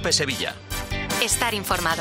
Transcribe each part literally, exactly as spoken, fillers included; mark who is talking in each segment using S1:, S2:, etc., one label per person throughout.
S1: COPE Sevilla.
S2: Estar informado.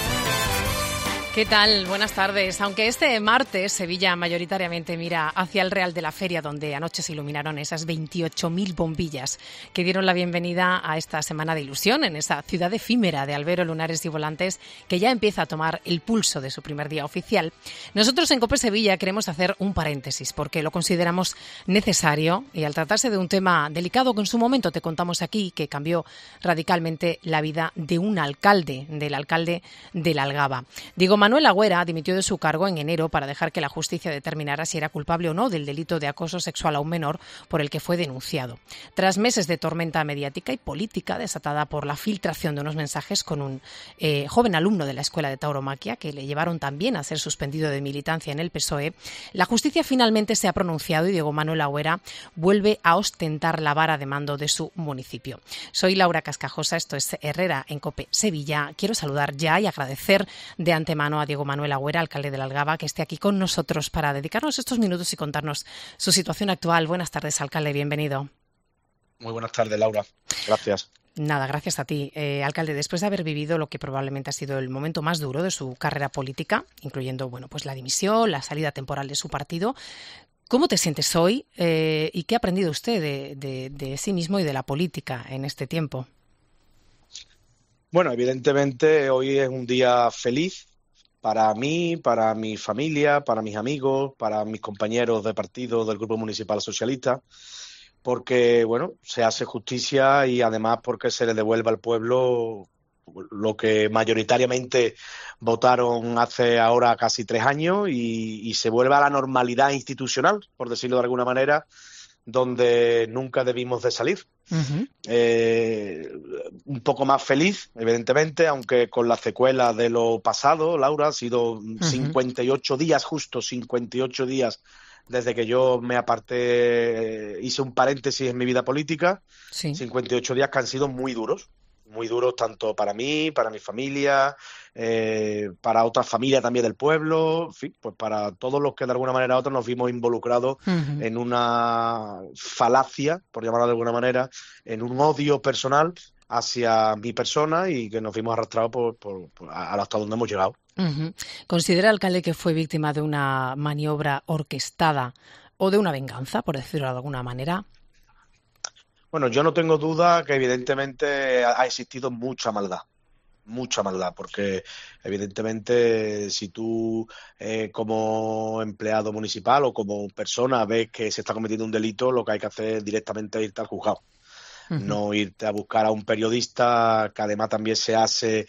S3: ¿Qué tal? Buenas tardes. Aunque este martes Sevilla mayoritariamente mira hacia el Real de la Feria, donde anoche se iluminaron esas veintiocho mil bombillas que dieron la bienvenida a esta semana de ilusión en esa ciudad efímera de albero, lunares y volantes que ya empieza a tomar el pulso de su primer día oficial. Nosotros en COPE Sevilla queremos hacer un paréntesis porque lo consideramos necesario y al tratarse de un tema delicado que en su momento te contamos aquí, que cambió radicalmente la vida de un alcalde, del alcalde de La Algaba. Digo, Manuel Agüera dimitió de su cargo en enero para dejar que la justicia determinara si era culpable o no del delito de acoso sexual a un menor por el que fue denunciado. Tras meses de tormenta mediática y política desatada por la filtración de unos mensajes con un eh, joven alumno de la Escuela de Tauromaquia, que le llevaron también a ser suspendido de militancia en el P S O E, la justicia finalmente se ha pronunciado y Diego Manuel Agüera vuelve a ostentar la vara de mando de su municipio. Soy Laura Cascajosa, esto es Herrera en COPE Sevilla. Quiero saludar ya y agradecer de antemano a Diego Manuel Agüera, alcalde de La Algaba, que esté aquí con nosotros para dedicarnos estos minutos y contarnos su situación actual. Buenas tardes, alcalde, bienvenido.
S4: Muy buenas tardes, Laura. Gracias.
S3: Nada, gracias a ti. Eh, alcalde, después de haber vivido lo que probablemente ha sido el momento más duro de su carrera política, incluyendo bueno, pues la dimisión, la salida temporal de su partido, ¿cómo te sientes hoy eh, y qué ha aprendido usted de, de, de sí mismo y de la política en este tiempo?
S4: Bueno, evidentemente hoy es un día feliz para mí, para mi familia, para mis amigos, para mis compañeros de partido del Grupo Municipal Socialista, porque, bueno, se hace justicia y además porque se le devuelve al pueblo lo que mayoritariamente votaron hace ahora casi tres años y, y se vuelve a la normalidad institucional, por decirlo de alguna manera, donde nunca debimos de salir. Uh-huh. Eh, un poco más feliz, evidentemente, aunque con la secuela de lo pasado, Laura, ha sido uh-huh. cincuenta y ocho días, justo cincuenta y ocho días desde que yo me aparté, eh, hice un paréntesis en mi vida política, sí. cincuenta y ocho días que han sido muy duros, muy duros tanto para mí, para mi familia, eh, para otras familias también del pueblo, en fin, pues para todos los que de alguna manera u otra nos vimos involucrados uh-huh. en una falacia, por llamarlo de alguna manera, en un odio personal hacia mi persona y que nos vimos arrastrados por, por, por hasta donde hemos llegado.
S3: Uh-huh. ¿Considera, alcalde, que fue víctima de una maniobra orquestada o de una venganza, por decirlo de alguna manera?
S4: Bueno, yo no tengo duda que evidentemente ha existido mucha maldad, mucha maldad, porque evidentemente si tú eh, como empleado municipal o como persona ves que se está cometiendo un delito, lo que hay que hacer es directamente irte al juzgado. Uh-huh. No irte a buscar a un periodista que además también se hace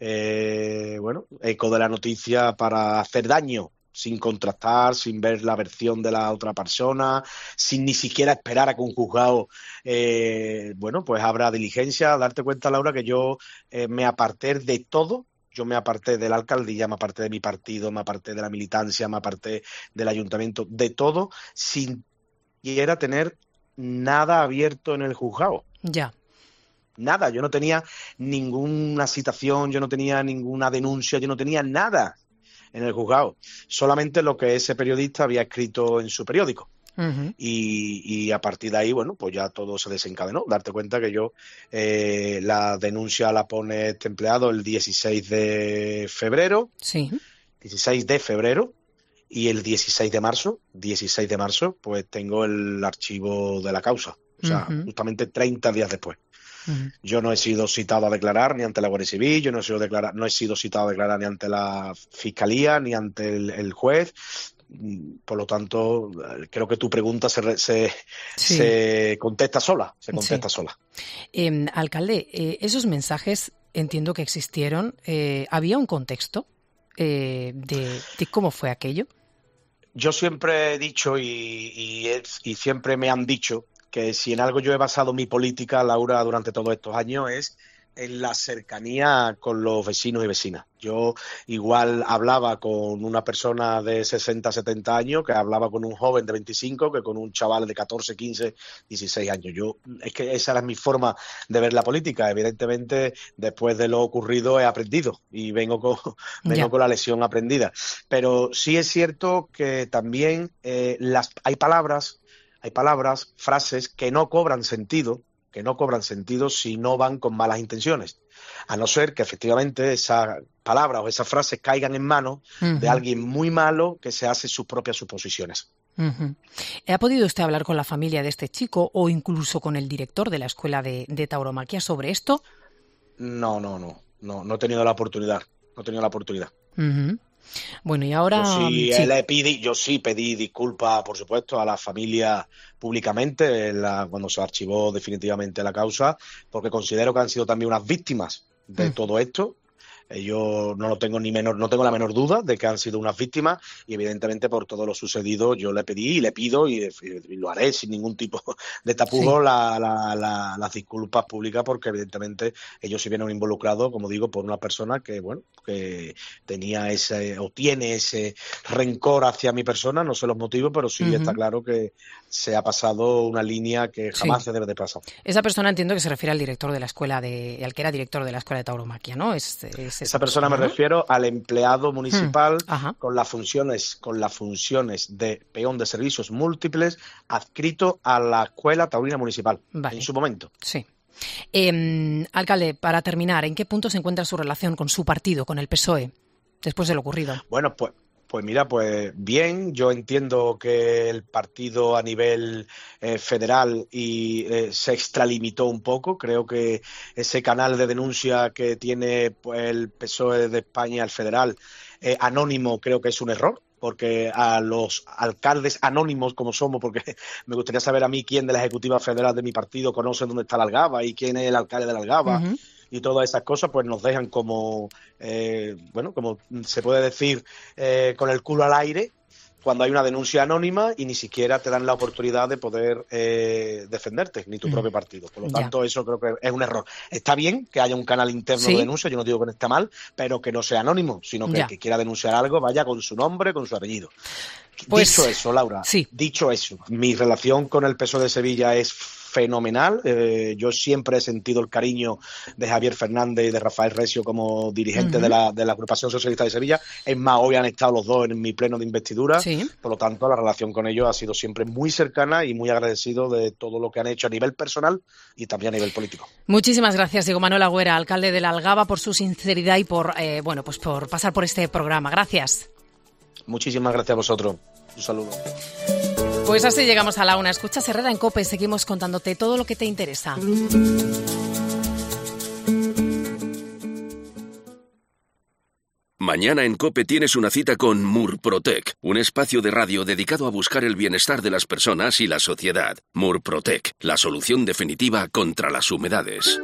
S4: eh, bueno, eco de la noticia para hacer daño, sin contrastar, sin ver la versión de la otra persona, sin ni siquiera esperar a que un juzgado, eh, bueno, pues abra diligencia. Darte cuenta, Laura, que yo eh, me aparté de todo. Yo me aparté de la alcaldía, me aparté de mi partido, me aparté de la militancia, me aparté del ayuntamiento, de todo, sin siquiera tener nada abierto en el juzgado.
S3: Ya.
S4: Nada, yo no tenía ninguna citación, yo no tenía ninguna denuncia, yo no tenía nada en el juzgado, solamente lo que ese periodista había escrito en su periódico. Uh-huh. y, y a partir de ahí, bueno, pues ya todo se desencadenó. Darte cuenta que yo eh, la denuncia la pone este empleado el dieciséis de febrero,
S3: sí.
S4: dieciséis de febrero, y el dieciséis de marzo, dieciséis de marzo, pues tengo el archivo de la causa, o sea, uh-huh. justamente treinta días después. Uh-huh. Yo no he sido citado a declarar ni ante la Guardia Civil, yo no he sido declarar, no he sido citado a declarar ni ante la Fiscalía ni ante el, el juez. Por lo tanto, creo que tu pregunta se, se, sí. se contesta sola, se contesta sí. sola.
S3: Eh, alcalde, eh, esos mensajes entiendo que existieron. Eh, ¿Había un contexto eh, de, de cómo fue aquello?
S4: Yo siempre he dicho y, y, es, y siempre me han dicho que si en algo yo he basado mi política, Laura, durante todos estos años es en la cercanía con los vecinos y vecinas. Yo igual hablaba con una persona de sesenta, setenta años que hablaba con un joven de veinticinco que con un chaval de catorce, quince, dieciséis años. Yo es que esa era mi forma de ver la política. Evidentemente, después de lo ocurrido he aprendido y vengo con, vengo con la lección aprendida. Pero sí es cierto que también eh, las hay palabras, hay palabras, frases que no cobran sentido, que no cobran sentido si no van con malas intenciones. A no ser que efectivamente esas palabras o esas frases caigan en manos uh-huh. de alguien muy malo que se hace sus propias suposiciones.
S3: Uh-huh. ¿Ha podido usted hablar con la familia de este chico o incluso con el director de la escuela de, de tauromaquia sobre esto?
S4: No, no, no, no, no he tenido la oportunidad, no he tenido la oportunidad.
S3: Uh-huh. Bueno, y ahora...
S4: Yo sí,
S3: sí.
S4: Le pedí, yo sí pedí disculpas, por supuesto, a la familia públicamente la, cuando se archivó definitivamente la causa, porque considero que han sido también unas víctimas de uh-huh. todo esto. Yo no lo tengo ni menor, no tengo la menor duda de que han sido unas víctimas y evidentemente por todo lo sucedido yo le pedí y le pido y, y lo haré sin ningún tipo de tapujo sí. la, la, la, las disculpas públicas, porque evidentemente ellos se vieron involucrados, como digo, por una persona que bueno que tenía ese o tiene ese rencor hacia mi persona, no sé los motivos, pero sí uh-huh. está claro que se ha pasado una línea que jamás sí. se debe de pasar.
S3: Esa persona entiendo que se refiere al director de la escuela de, al que era director de la escuela de tauromaquia, ¿no? Es, es
S4: Esa persona me refiero al empleado municipal
S3: hmm.
S4: con las funciones con las funciones de peón de servicios múltiples adscrito a la escuela taurina municipal vale. en su momento.
S3: Sí. Eh, alcalde, para terminar, ¿en qué punto se encuentra su relación con su partido, con el P S O E, después de lo ocurrido?
S4: Bueno, pues Pues mira, pues bien, yo entiendo que el partido a nivel eh, federal y eh, se extralimitó un poco. Creo que ese canal de denuncia que tiene pues, el P S O E de España, el federal, eh, anónimo, creo que es un error, porque a los alcaldes anónimos como somos, porque me gustaría saber a mí quién de la Ejecutiva Federal de mi partido conoce dónde está la Algaba y quién es el alcalde de la Algaba. Uh-huh. Y todas esas cosas pues nos dejan como, eh, bueno, como se puede decir, eh, con el culo al aire cuando hay una denuncia anónima y ni siquiera te dan la oportunidad de poder eh, defenderte, ni tu mm. propio partido. Por lo tanto, ya. eso creo que es un error. Está bien que haya un canal interno ¿Sí? de denuncia, yo no digo que no esté mal, pero que no sea anónimo, sino que ya. el que quiera denunciar algo vaya con su nombre, con su apellido. Pues, dicho eso, Laura, sí. dicho eso, mi relación con el P S O E de Sevilla es fenomenal. Eh, yo siempre he sentido el cariño de Javier Fernández y de Rafael Recio como dirigentes uh-huh. de, la, de la Agrupación Socialista de Sevilla. Es más, hoy han estado los dos en mi pleno de investidura. Sí. Por lo tanto, la relación con ellos ha sido siempre muy cercana y muy agradecido de todo lo que han hecho a nivel personal y también a nivel político.
S3: Muchísimas gracias, Diego Manuel Agüera, alcalde de la Algaba, por su sinceridad y por, eh, bueno, pues por pasar por este programa. Gracias.
S4: Muchísimas gracias a vosotros. Un saludo.
S3: Pues así llegamos a la una. Escuchas Herrera en COPE. Seguimos contándote todo lo que te interesa.
S1: Mañana en COPE tienes una cita con Murprotec, un espacio de radio dedicado a buscar el bienestar de las personas y la sociedad. Murprotec, la solución definitiva contra las humedades.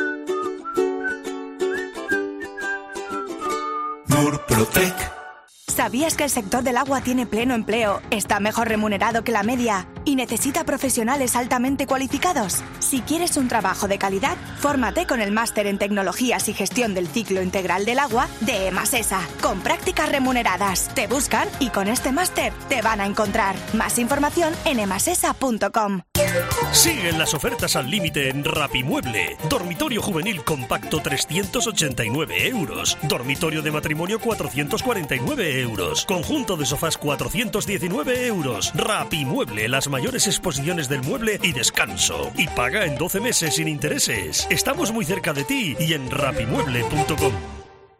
S2: Murprotec.
S5: ¿Sabías que el sector del agua tiene pleno empleo, está mejor remunerado que la media y necesita profesionales altamente cualificados? Si quieres un trabajo de calidad, fórmate con el máster en Tecnologías y Gestión del Ciclo Integral del Agua de Emasesa, con prácticas remuneradas. Te buscan y con este máster te van a encontrar. Más información en emasesa punto com.
S2: Siguen las ofertas al límite en Rapimueble. Dormitorio juvenil compacto trescientos ochenta y nueve euros. Dormitorio de matrimonio cuatrocientos cuarenta y nueve euros. Conjunto de sofás cuatrocientos diecinueve euros. Rapimueble, las mayores exposiciones del mueble y descanso. Y paga en doce meses sin intereses. Estamos muy cerca de ti y en rapimueble punto com.